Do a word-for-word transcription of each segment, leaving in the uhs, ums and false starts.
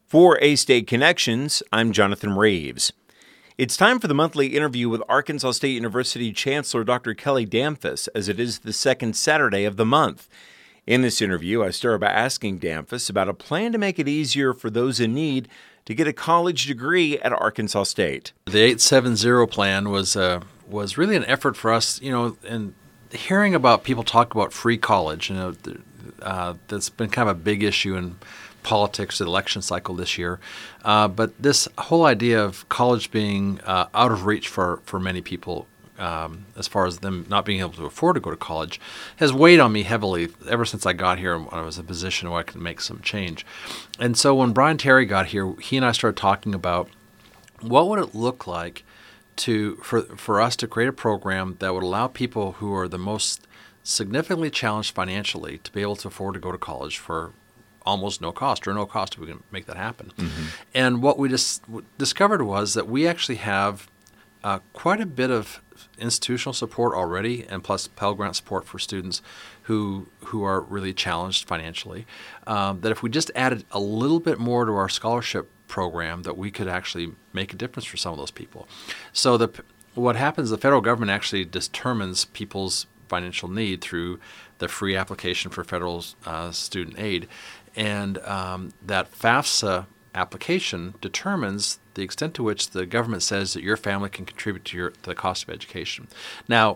For A-State Connections, I'm Jonathan Raves. It's time for the monthly interview with Arkansas State University Chancellor Doctor Kelly Damphousse, as it is the second Saturday of the month. In this interview, I start by asking Damphousse about a plan to make it easier for those in need to get a college degree at Arkansas State. The eight seven zero plan was uh, was really an effort for us, you know, and hearing about people talk about free college, you know, uh, that's been kind of a big issue in politics, the election cycle this year. Uh, but this whole idea of college being uh, out of reach for, for many people, um, as far as them not being able to afford to go to college, has weighed on me heavily ever since I got here when I was in a position where I could make some change. And so when Brian Terry got here, he and I started talking about what would it look like to for for us to create a program that would allow people who are the most significantly challenged financially to be able to afford to go to college for almost no cost or no cost if we can make that happen. Mm-hmm. And what we just discovered was that we actually have uh, quite a bit of institutional support already, and plus Pell Grant support for students who who are really challenged financially, um, that if we just added a little bit more to our scholarship program, that we could actually make a difference for some of those people. So the what happens, the federal government actually determines people's financial need through the free application for federal uh, student aid. And um, that FAFSA application determines the extent to which the government says that your family can contribute to, your, to the cost of education. Now,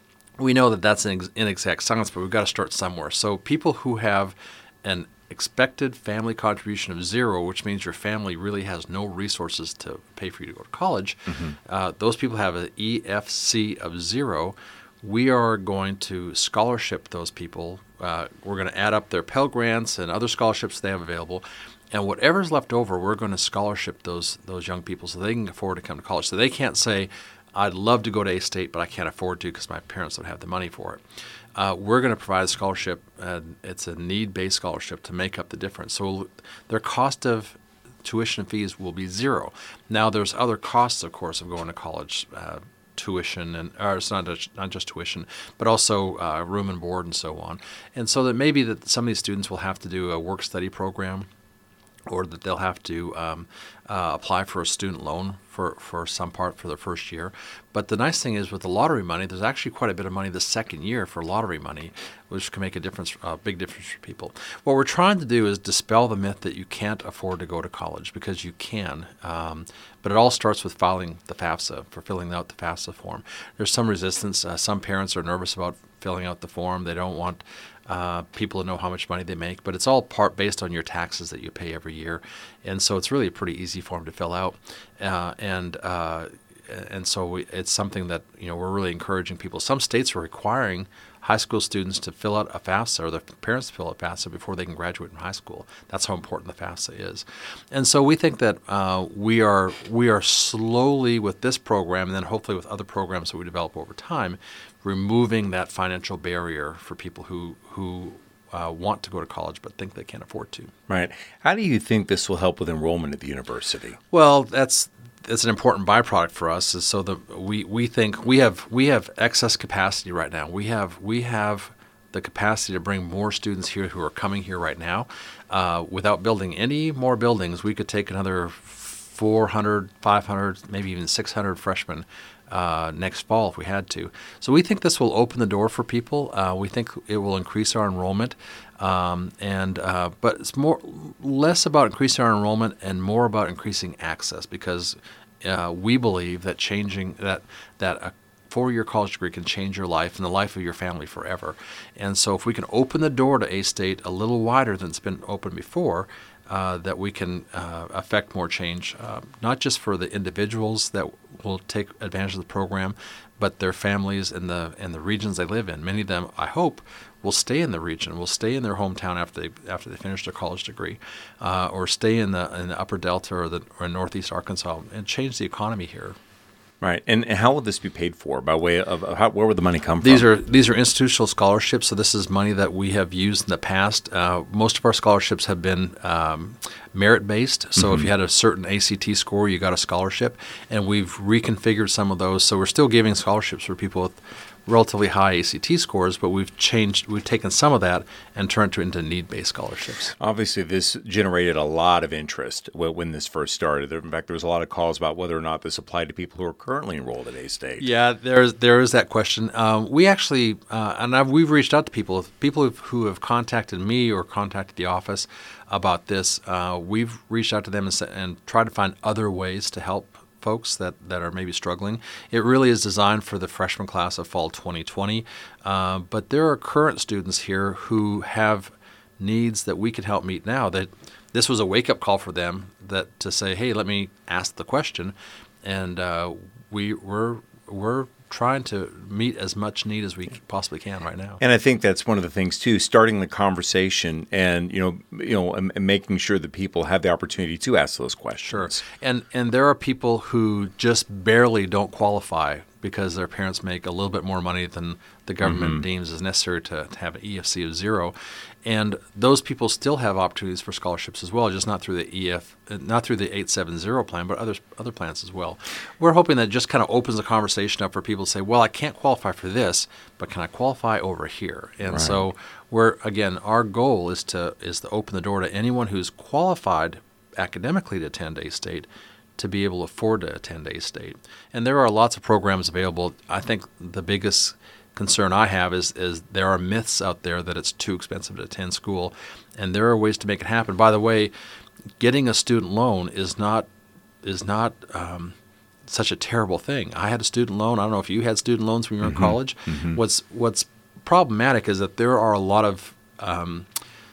we know that that's an ex- inexact science, but we've got to start somewhere. So people who have an expected family contribution of zero, which means your family really has no resources to pay for you to go to college, mm-hmm. uh, those people have an E F C of zero. We are going to scholarship those people. Uh, we're going to add up their Pell Grants and other scholarships they have available. And whatever's left over, we're going to scholarship those those young people so they can afford to come to college. So they can't say, I'd love to go to A-State, but I can't afford to because my parents don't have the money for it. Uh, we're going to provide a scholarship. Uh, it's a need-based scholarship to make up the difference. So their cost of tuition and fees will be zero. Now, there's other costs, of course, of going to college. Uh, tuition and or it's not just, not just tuition, but also uh, room and board and so on. And so that maybe that some of these students will have to do a work study program, or that they'll have to um, uh, apply for a student loan for, for some part for their first year. But the nice thing is with the lottery money, there's actually quite a bit of money the second year for lottery money, which can make a difference, a big difference for people. What we're trying to do is dispel the myth that you can't afford to go to college, because you can. Um, but it all starts with filing the FAFSA, for filling out the FAFSA form. There's some resistance. Uh, some parents are nervous about filling out the form. They don't want Uh, people to know how much money they make, but it's all part based on your taxes that you pay every year, and so it's really a pretty easy form to fill out, uh, and uh, and so we, it's something that you know we're really encouraging people. Some states are requiring high school students to fill out a FAFSA, or their parents to fill out a FAFSA before they can graduate from high school. That's how important the FAFSA is, and so we think that uh, we are we are slowly with this program, and then hopefully with other programs that we develop over time, removing that financial barrier for people who who uh, want to go to college but think they can't afford to. Right. How do you think this will help with enrollment at the university? Well, that's that's an important byproduct for us. Is so that we, we think we have we have excess capacity right now. We have we have the capacity to bring more students here who are coming here right now. Uh, without building any more buildings, we could take another four hundred, five hundred, maybe even six hundred freshmen Uh, next fall if we had to. So we think this will open the door for people. Uh, we think it will increase our enrollment, um, and uh, but it's more less about increasing our enrollment and more about increasing access, because uh, we believe that changing that that a four-year college degree can change your life and the life of your family forever. And so if we can open the door to A-State a little wider than it's been open before, Uh, that we can uh, affect more change, uh, not just for the individuals that will take advantage of the program, but their families and the and the regions they live in. Many of them, I hope, will stay in the region, will stay in their hometown after they after they finish their college degree, uh, or stay in the in the Upper Delta or the or Northeast Arkansas and change the economy here. Right, and, and how will this be paid for? By way of how, where would the money come These from? are these are institutional scholarships, so this is money that we have used in the past. Uh, most of our scholarships have been um, merit-based, so mm-hmm. if you had a certain A C T score, you got a scholarship, and we've reconfigured some of those. So we're still giving scholarships for people with relatively high A C T scores, but we've changed, we've taken some of that and turned it into need-based scholarships. Obviously, this generated a lot of interest wh- when this first started. There- In fact, there was a lot of calls about whether or not this applied to people who are currently enrolled at A-State. Yeah, there's there is that question. Um, we actually, uh, and I've, we've reached out to people, people who've, who have contacted me or contacted the office about this. Uh, we've reached out to them and, sa- and tried to find other ways to help folks that, that are maybe struggling. It really is designed for the freshman class of fall twenty twenty, uh, but there are current students here who have needs that we can help meet now. That this was a wake-up call for them, that to say, hey, let me ask the question, and uh, we we're we're trying to meet as much need as we possibly can right now. And I think that's one of the things too, starting the conversation and you know, you know, and, and making sure that people have the opportunity to ask those questions. Sure. And and there are people who just barely don't qualify because their parents make a little bit more money than the government mm-hmm. deems is necessary to, to have an E F C of zero. And those people still have opportunities for scholarships as well, just not through the E F, not through the eight seven zero plan, but other other plans as well. We're hoping that it just kind of opens the conversation up for people to say, well, I can't qualify for this, but can I qualify over here? And right. so we're, again, our goal is to is to open the door to anyone who's qualified academically to attend A-State to be able to afford to attend A-State. And there are lots of programs available. I think the biggest concern I have is is there are myths out there that it's too expensive to attend school, and there are ways to make it happen. By the way, getting a student loan is not is not um, such a terrible thing. I had a student loan. I don't know if you had student loans when you were mm-hmm. in college. Mm-hmm. What's what's problematic is that there are a lot of um,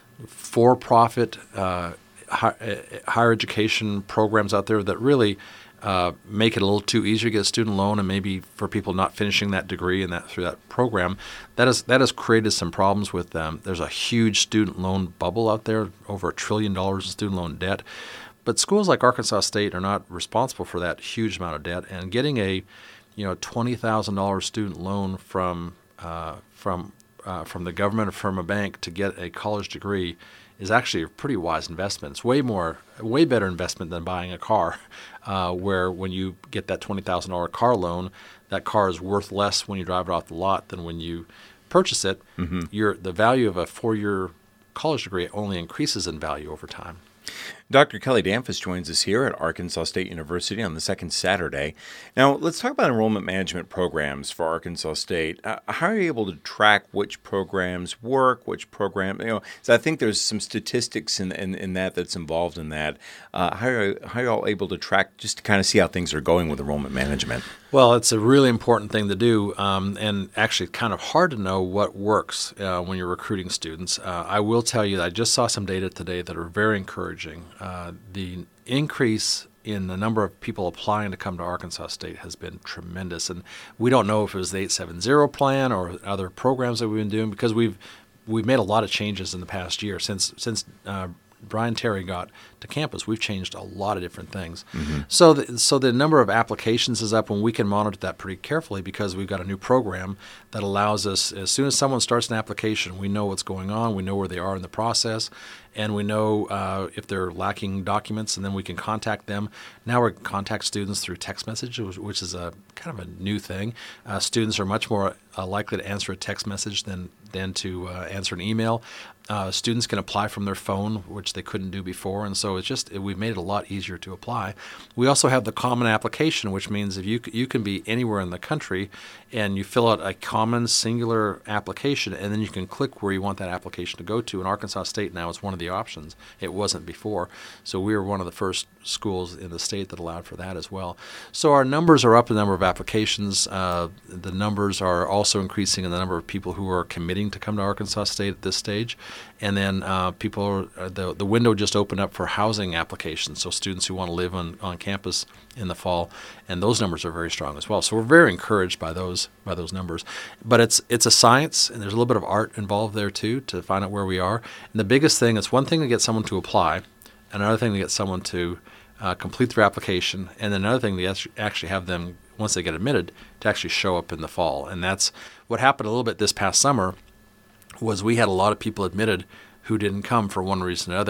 for-profit uh, hi- higher education programs out there that really Uh, make it a little too easy to get a student loan, and maybe for people not finishing that degree and that through that program, that is that has created some problems with them. There's a huge student loan bubble out there, over a trillion dollars in student loan debt. But schools like Arkansas State are not responsible for that huge amount of debt, and getting a, you know, twenty thousand dollars student loan from uh, from uh, from the government or from a bank to get a college degree is actually a pretty wise investment. It's way more, way better investment than buying a car, uh, where when you get that twenty thousand dollars car loan, that car is worth less when you drive it off the lot than when you purchase it. Mm-hmm. Your, the value of a four-year college degree only increases in value over time. Doctor Kelly Damphousse joins us here at Arkansas State University on the second Saturday. Now, let's talk about enrollment management programs for Arkansas State. Uh, how are you able to track which programs work, which program, you know, so I think there's some statistics in, in, in that that's involved in that. Uh, how, are, how are you all able to track just to kind of see how things are going with enrollment management? Well, it's a really important thing to do, um, and actually kind of hard to know what works uh, when you're recruiting students. Uh, I will tell you that I just saw some data today that are very encouraging. Uh, the increase in the number of people applying to come to Arkansas State has been tremendous, and we don't know if it was the eight seven zero plan or other programs that we've been doing, because we've we've made a lot of changes in the past year since since uh, Brian Terry got to campus. We've changed a lot of different things. Mm-hmm. So the, so the number of applications is up, and we can monitor that pretty carefully because we've got a new program that allows us, as soon as someone starts an application, we know what's going on, we know where they are in the process, and we know uh, if they're lacking documents, and then we can contact them. Now we contact students through text message, which is a kind of a new thing. Uh, students are much more uh, likely to answer a text message than, than to uh, answer an email. Uh, students can apply from their phone, which they couldn't do before, and so it's just we've made it a lot easier to apply. We also have the common application, which means if you you can be anywhere in the country, and you fill out a common singular application, and then you can click where you want that application to go to. And Arkansas State now is one of the options. It wasn't before, so we were one of the first schools in the state that allowed for that as well. So our numbers are up in the number of applications. Uh, the numbers are also increasing in the number of people who are committing to come to Arkansas State at this stage. And then uh, people, uh, the the window just opened up for housing applications, so students who want to live on, on campus in the fall, and those numbers are very strong as well. So we're very encouraged by those by those numbers. But it's it's a science, and there's a little bit of art involved there too to find out where we are. And the biggest thing, it's one thing to get someone to apply, another thing to get someone to uh, complete their application, and then another thing to actually have them, once they get admitted, to actually show up in the fall. And that's what happened a little bit this past summer. Was we had a lot of people admitted who didn't come for one reason or another,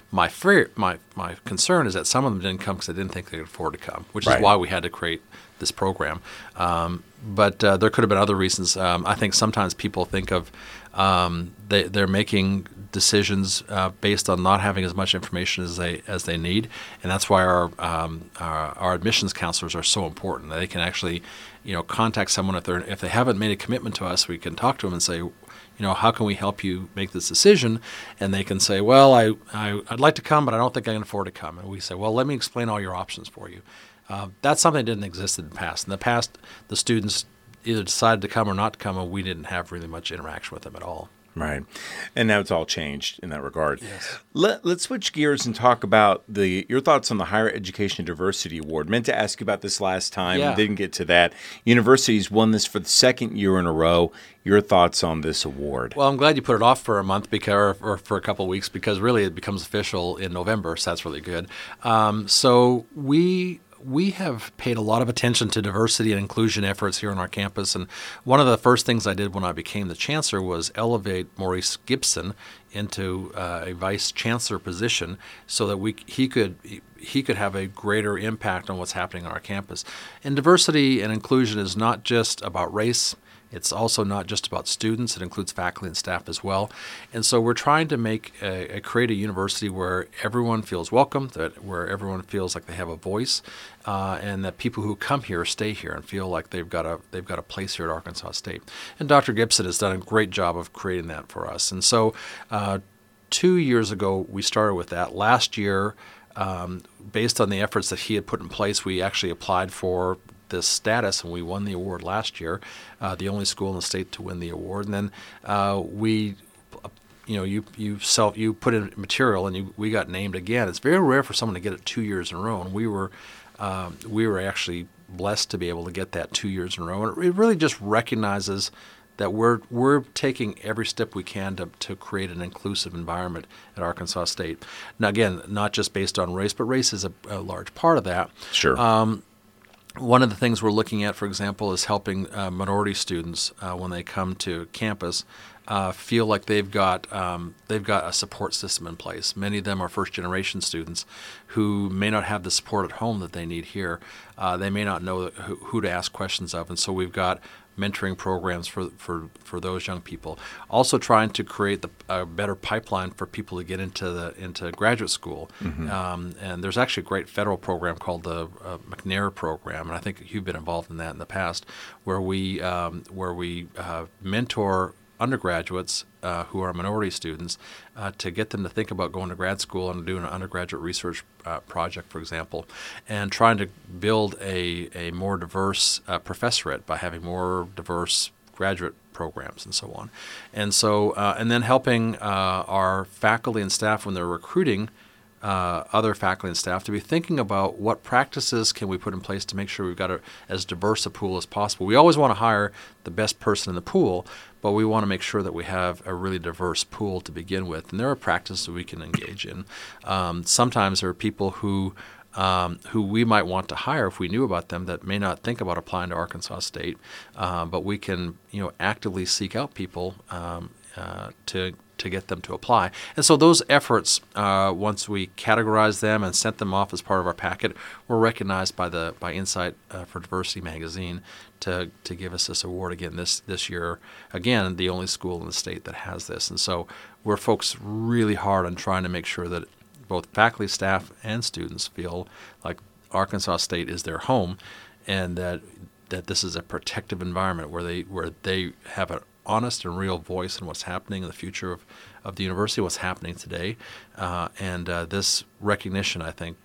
My fear, my my concern is that some of them didn't come because they didn't think they could afford to come, which Right. is why we had to create this program. Um, but uh, there could have been other reasons. Um, I think sometimes people think of um, they they're making decisions uh, based on not having as much information as they as they need, and that's why our um, our, our admissions counselors are so important. They can actually, you know, contact someone if they are if they haven't made a commitment to us. We can talk to them and say, you know, how can we help you make this decision? And they can say, well, I, I, I'd like to come, but I don't think I can afford to come. And we say, well, let me explain all your options for you. Uh, that's something that didn't exist in the past. In the past, the students either decided to come or not to come, and we didn't have really much interaction with them at all. Right. And now it's all changed in that regard. Yes. Let, let's switch gears and talk about the your thoughts on the Higher Education Diversity Award. Meant to ask you about this last time. Yeah. Didn't get to that. Universities won this for the second year in a row. Your thoughts on this award? Well, I'm glad you put it off for a month because, or for a couple of weeks because really it becomes official in November, so that's really good. Um, so we we have paid a lot of attention to diversity and inclusion efforts here on our campus, and one of the first things I did when I became the chancellor was elevate Maurice Gibson into uh, a vice chancellor position so that we he could he could have a greater impact on what's happening on our campus. And diversity and inclusion is not just about race. It's also not just about students. It includes faculty and staff as well. And so we're trying to make a, a create a university where everyone feels welcome, that where everyone feels like they have a voice, uh, and that people who come here stay here and feel like they've got a they've got a place here at Arkansas State. And Doctor Gibson has done a great job of creating that for us. And so uh, two years ago we started with that. Last year, um, based on the efforts that he had put in place, we actually applied for this status, and we won the award last year, uh, the only school in the state to win the award. And then uh, we, you know, you you self you put in material, and you, we got named again. It's very rare for someone to get it two years in a row, and we were um, we were actually blessed to be able to get that two years in a row. And it really just recognizes that we're we're taking every step we can to, to create an inclusive environment at Arkansas State. Now, again, not just based on race, but race is a, a large part of that. Sure. Um, One of the things we're looking at, for example, is helping uh, minority students uh, when they come to campus uh, feel like they've got um, they've got a support system in place. Many of them are first-generation students who may not have the support at home that they need here. Uh, they may not know who, who to ask questions of, and so we've got mentoring programs for for for those young people. Also trying to create the, a better pipeline for people to get into the into graduate school. Mm-hmm. Um, and there's actually a great federal program called the uh, McNair program, and I think you've been involved in that in the past, where we um, where we uh, mentor undergraduates uh, who are minority students uh, to get them to think about going to grad school and doing an undergraduate research uh, project, for example, and trying to build a, a more diverse uh, professorate by having more diverse graduate programs and so on. And so, uh, and then helping uh, our faculty and staff when they're recruiting Uh, other faculty and staff to be thinking about what practices can we put in place to make sure we've got a, as diverse a pool as possible. We always want to hire the best person in the pool, but we want to make sure that we have a really diverse pool to begin with. And there are practices we can engage in. Um, sometimes there are people who Um, who we might want to hire if we knew about them that may not think about applying to Arkansas State, uh, but we can, you know, actively seek out people um, uh, to to get them to apply. And so those efforts, uh, once we categorize them and sent them off as part of our packet, were recognized by the by Insight uh, for Diversity magazine to to give us this award again this this year. Again, the only school in the state that has this. And so we're folks really hard on trying to make sure that both faculty, staff, and students feel like Arkansas State is their home, and that that this is a protective environment where they where they have an honest and real voice in what's happening in the future of, of the university, what's happening today. Uh, and uh, this recognition, I think,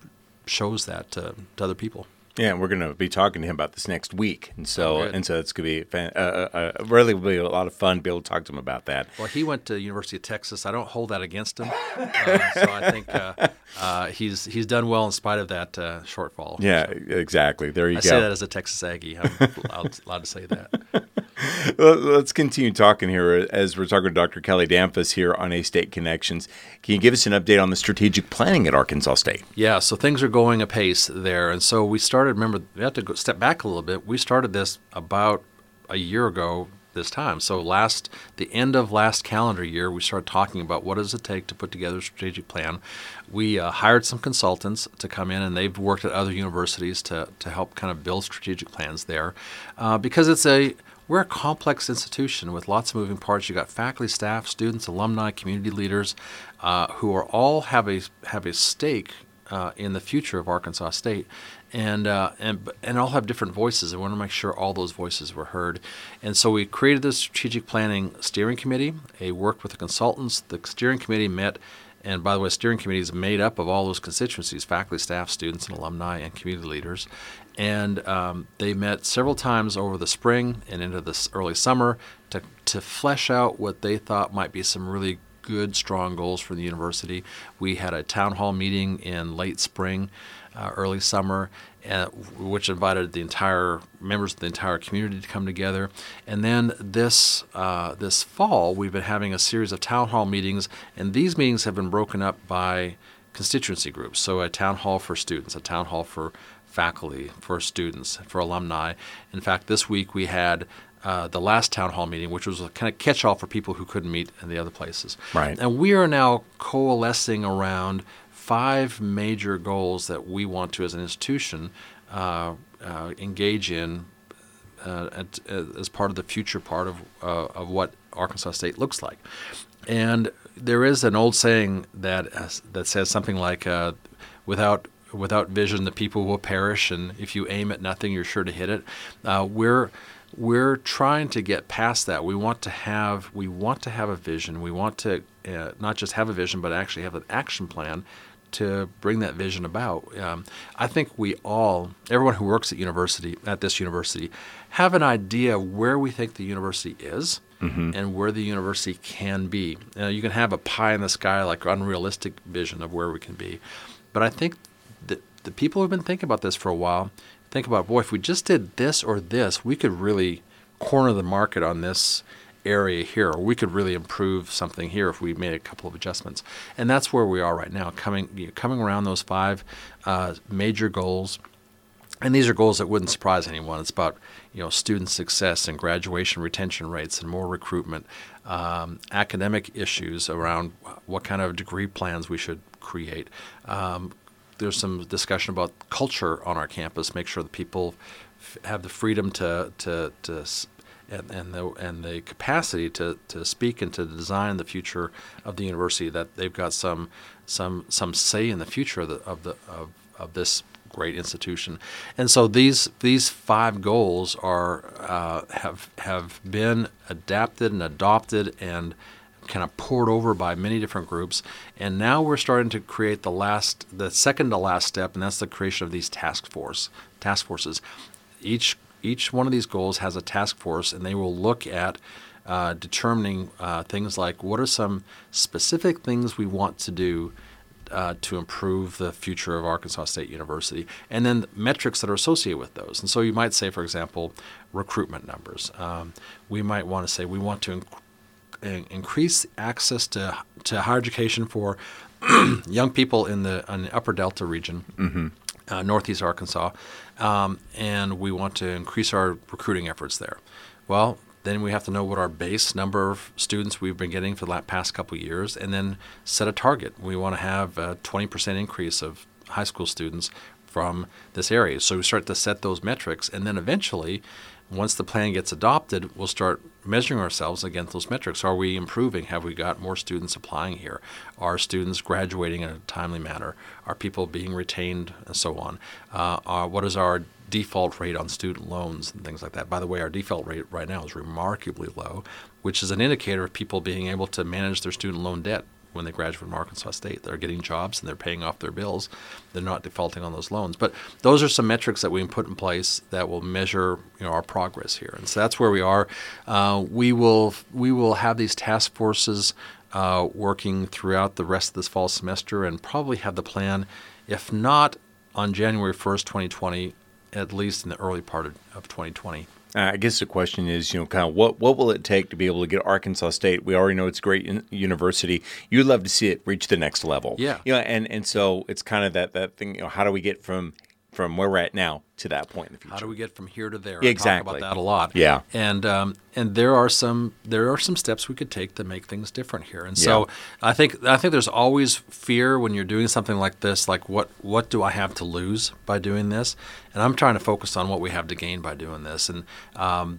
shows that to, to other people. Yeah, and we're going to be talking to him about this next week, and so Oh, and so it's going to be fan, uh, uh, really will be a lot of fun to be able to talk to him about that. Well, he went to the University of Texas. I don't hold that against him, uh, so I think uh, uh, he's he's done well in spite of that uh, shortfall. Yeah, so, exactly. There you I go. say that as a Texas Aggie. I'm allowed, allowed to say that. Let's continue talking here as we're talking to Doctor Kelly Damphousse here on A-State Connections. Can you give us an update on the strategic planning at Arkansas State? Yeah, so things are going apace there. And so we started, remember, we have to go step back a little bit. We started this about a year ago, this time. So last the end of last calendar year, we started talking about what does it take to put together a strategic plan. We uh, hired some consultants to come in, and they've worked at other universities to to help kind of build strategic plans there, uh, because it's a we're a complex institution with lots of moving parts. You got faculty, staff, students, alumni, community leaders, uh, who are all have a have a stake uh, in the future of Arkansas State, and uh, and and all have different voices. And we want to make sure all those voices were heard. And so we created this strategic planning steering committee. They worked with the consultants. The steering committee met. And by the way, the steering committee is made up of all those constituencies, faculty, staff, students, and alumni, and community leaders. And um, they met several times over the spring and into this early summer to, to flesh out what they thought might be some really good, strong goals for the university. We had a town hall meeting in late spring, uh, early summer, uh, which invited the entire members of the entire community to come together. And then this uh, this fall, we've been having a series of town hall meetings, and these meetings have been broken up by constituency groups. So a town hall for students, a town hall for faculty, for students, for alumni. In fact, this week we had uh, the last town hall meeting, which was a kind of catch-all for people who couldn't meet in the other places. Right. And we are now coalescing around five major goals that we want to, as an institution, uh, uh, engage in uh, at, uh, as part of the future part of uh, of what Arkansas State looks like. And there is an old saying that uh, that says something like, uh, "Without without vision, the people will perish, and if you aim at nothing, you're sure to hit it." Uh, we're we're trying to get past that. We want to have we want to have a vision. We want to uh, not just have a vision, but actually have an action plan to bring that vision about. Um, I think we all, everyone who works at university, at this university, have an idea where we think the university is mm-hmm. and where the university can be. Uh, you can have a pie in the sky, like unrealistic vision of where we can be. But I think that the people who've been thinking about this for a while think about, boy, if we just did this or this, we could really corner the market on this area here, or we could really improve something here if we made a couple of adjustments. And that's where we are right now, coming you know, coming around those five uh, major goals. And these are goals that wouldn't surprise anyone. It's about you know student success and graduation retention rates and more recruitment, um, academic issues around what kind of degree plans we should create. Um, there's some discussion about culture on our campus. Make sure that people f- have the freedom to to to And, and the and the capacity to, to speak and to design the future of the university, that they've got some some some say in the future of the of the of, of this great institution. And so these these five goals are uh, have have been adapted and adopted and kind of poured over by many different groups. And now we're starting to create the last the second to last step, and that's the creation of these task force task forces. Each Each one of these goals has a task force, and they will look at uh, determining uh, things like what are some specific things we want to do uh, to improve the future of Arkansas State University, and then metrics that are associated with those. And so you might say, for example, recruitment numbers. Um, we might want to say we want to inc- increase access to to higher education for young people in the, in the Upper Delta region. Mm-hmm. Uh, Northeast Arkansas, um, and we want to increase our recruiting efforts there. Well, then we have to know what our base number of students we've been getting for the past couple of years, and then set a target. We want to have a twenty percent increase of high school students from this area. So we start to set those metrics, and then eventually, once the plan gets adopted, we'll start measuring ourselves against those metrics. Are we improving? Have we got more students applying here? Are students graduating in a timely manner? Are people being retained, and so on? Uh, are, what is our default rate on student loans and things like that? By the way, our default rate right now is remarkably low, which is an indicator of people being able to manage their student loan debt when they graduate from Arkansas State. They're getting jobs and they're paying off their bills. They're not defaulting on those loans. But those are some metrics that we can put in place that will measure you know, our progress here. And so that's where we are. Uh, we will we will have these task forces uh, working throughout the rest of this fall semester, and probably have the plan, if not on January first, twenty twenty, at least in the early part of, of twenty twenty. Uh, I guess the question is, you know, kind of what, what will it take to be able to get Arkansas State? We already know it's a great in- university. You'd love to see it reach the next level. Yeah. You know, and, and so it's kind of that, that thing, you know, how do we get from from where we're at now to that point in the future. How do we get from here to there? Exactly. I talk about that a lot. Yeah. And um, and there are some there are some steps we could take to make things different here. And so Yeah. I think I think there's always fear when you're doing something like this. Like what what do I have to lose by doing this? And I'm trying to focus on what we have to gain by doing this. And um,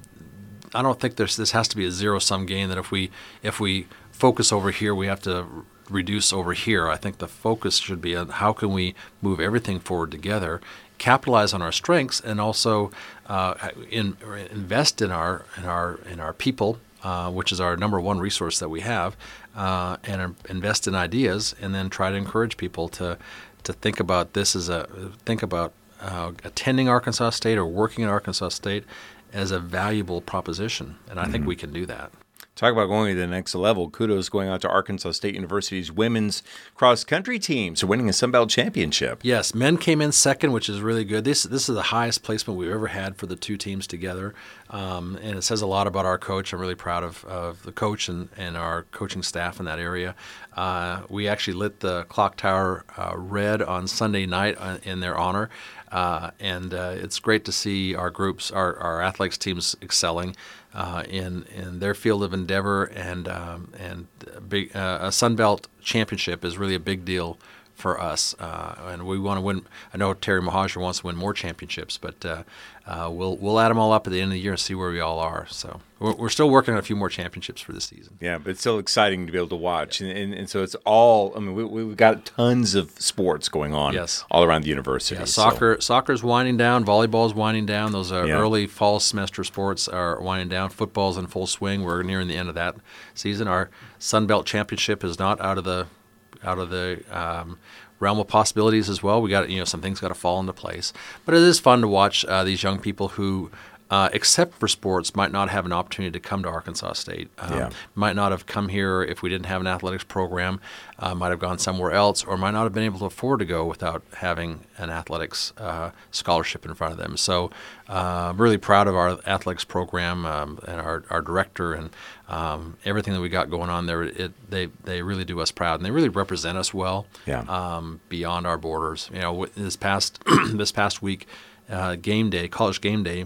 I don't think there's this has to be a zero sum game. That if we if we focus over here, we have to reduce over here. I think the focus should be on how can we move everything forward together, capitalize on our strengths, and also uh, in, invest in our in our in our people, uh, which is our number one resource that we have, uh, and invest in ideas, and then try to encourage people to to think about this as a think about uh, attending Arkansas State or working at Arkansas State as a valuable proposition, and I mm-hmm. think we can do that. Talk about going to the next level. Kudos going out to Arkansas State University's women's cross-country team for winning a Sun Belt championship. Yes, men came in second, which is really good. This this is the highest placement we've ever had for the two teams together, um, and it says a lot about our coach. I'm really proud of, of the coach and, and our coaching staff in that area. Uh, we actually lit the clock tower uh, red on Sunday night in their honor. Uh, and uh, it's great to see our groups, our, our athletics teams excelling uh, in in their field of endeavor, and um, and a big uh, a Sun Belt championship is really a big deal for us, uh, and we want to win. I know Terry Mohajir wants to win more championships, but uh, uh, we'll we'll add them all up at the end of the year and see where we all are. So we're, we're still working on a few more championships for this season. Yeah, but it's still exciting to be able to watch, and and, and so it's all. I mean, we we've got tons of sports going on, yes. all around the university. Yeah, soccer so. soccer's winding down, volleyball's winding down. Those are yeah. early fall semester sports are winding down. Football's in full swing. We're nearing the end of that season. Our Sun Belt championship is not out of the out of the um, realm of possibilities as well. We got you know some things got to fall into place, but it is fun to watch uh, these young people who, uh, except for sports, might not have an opportunity to come to Arkansas State. Um, yeah. Might not have come here if we didn't have an athletics program. Uh, might have gone somewhere else, or might not have been able to afford to go without having an athletics uh, scholarship in front of them. So, uh, I'm really proud of our athletics program um, and our, our director and um, everything that we got going on there. It, they they really do us proud, and they really represent us well yeah. um, beyond our borders. You know, this past this past week, uh, game day, college game day.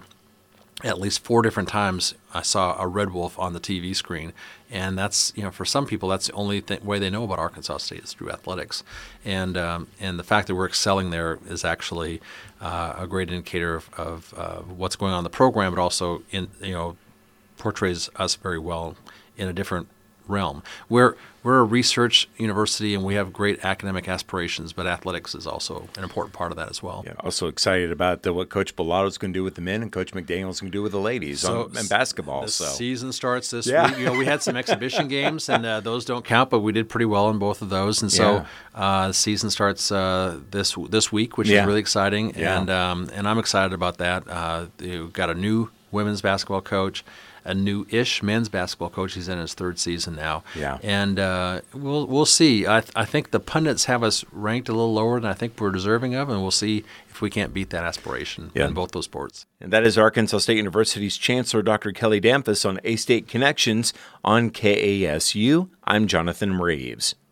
At least four different times I saw a Red Wolf on the T V screen, and that's you know for some people that's the only th- way they know about Arkansas State is through athletics, and um, and the fact that we're excelling there is actually uh, a great indicator of, of uh, what's going on in the program, but also in you know portrays us very well in a different realm. We're we're a research university and we have great academic aspirations, but athletics is also an important part of that as well. Yeah, also excited about the, what Coach Bellato's going to do with the men and Coach McDaniel's going to do with the ladies so, on, in basketball. The so season starts this yeah. week. You know, we had some exhibition games, and uh, those don't count, but we did pretty well in both of those. And so yeah. uh, the season starts uh, this this week, which yeah. is really exciting, yeah. and um, and I'm excited about that. Uh, we've got a new women's basketball coach, a new-ish men's basketball coach. He's in his third season now. Yeah. And uh, we'll we'll see. I th- I think the pundits have us ranked a little lower than I think we're deserving of, and we'll see if we can't beat that aspiration yeah. in both those sports. And that is Arkansas State University's Chancellor, Doctor Kelly Damphousse, on A-State Connections on K A S U. I'm Jonathan Reeves.